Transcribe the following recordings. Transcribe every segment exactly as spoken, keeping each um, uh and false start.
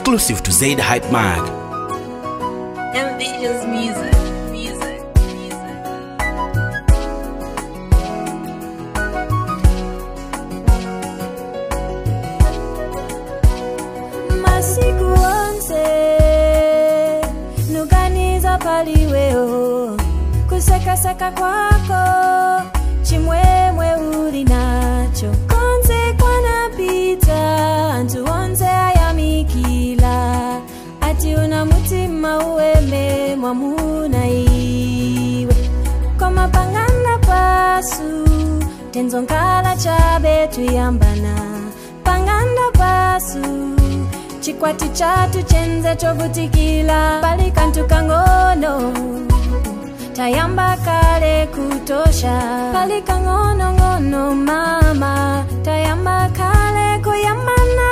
Exclusive to Zaid Hype Mag. Envisions music, music, music. Masiku onse nuganiza paliweo kuseka seka kwako chimwemwe uli nacho konse kwana pita antu onse ayamikila ati una mutima uweme mwamuna iwe koma pangana pasu tenzo nkala chabe tuyambana pangana pasu chikwati chatu chenze chovutikila pali kantu kangono tayamba kale kutosha pali kangono ngono mama tayamba kale kuyamana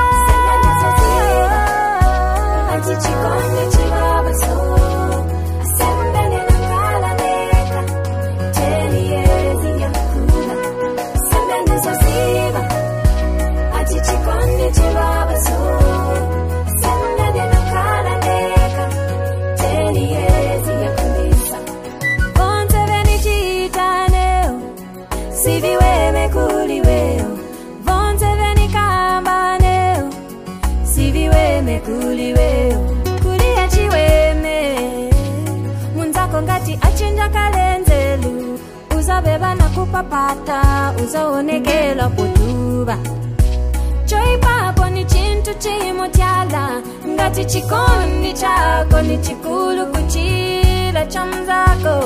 ati chikoni chibaba so asembele nakala neka teni yezi yakula asembele zaziba ati chikoni chibaba so asembele nakala neka teni yezi yakulisa konte veni chitaneo siviweme kuliweo vonte veni kambaneo siviweme kuliweo kulia chiweme munzako ngati achinja kalenzelu uzabeba na kupapata uzaonekela potuba choipapo ni chintu chimutyala ngati chikondi chako ni chikulu kuchila cha mzako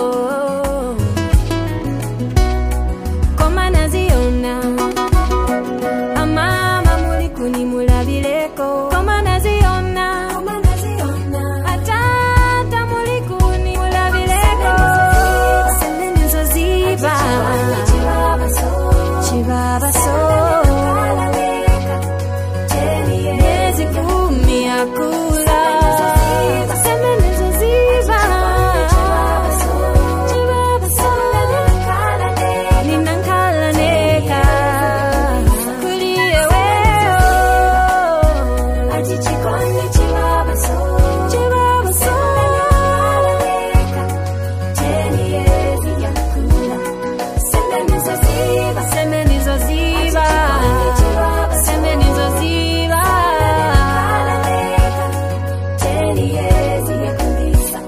koma naziona amama muli kuni mulabileko koma naziona atata muli kuni mulabileko semenizo ziba chibaba so miezi kumi akula semenizo ziba chibaba so ninankala neka kulie weo ati chikoni chibaba so chibaba so teni yezi yakula semenizo ziba semenizo ziba semenizo ziba teni yezi yakulisa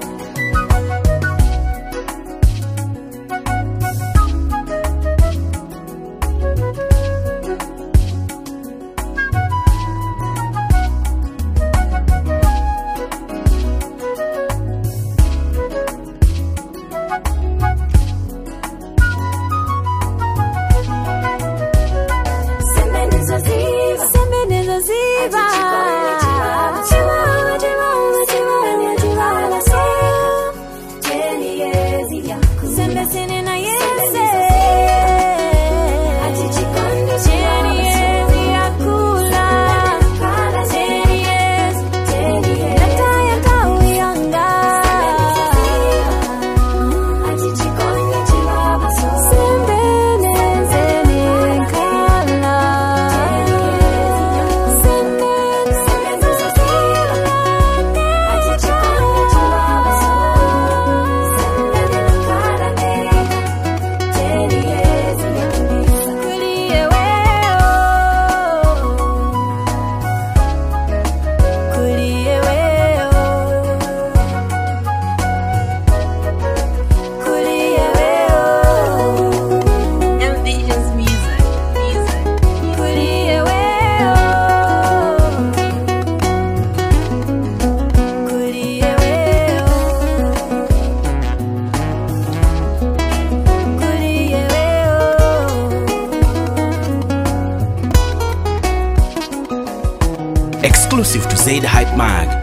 semenizo ziba semenizo ziba chibaba chibaba chibaba chibaba so teni yezi yakula sembe sinina yese ati chikondi teni yezi yakula teni yezi teni yezi nataya kauyanga ati chikondi chibaba so sembe nezene nkala sembe sembe ziba ati chikondi chibaba so sembe nakala neka teni yezi yakulisa kulie weo kulie weo kulie weo Envisions music, music. kulie weo kulie weo kulie weo Exclusive to Zaid Hype Mag.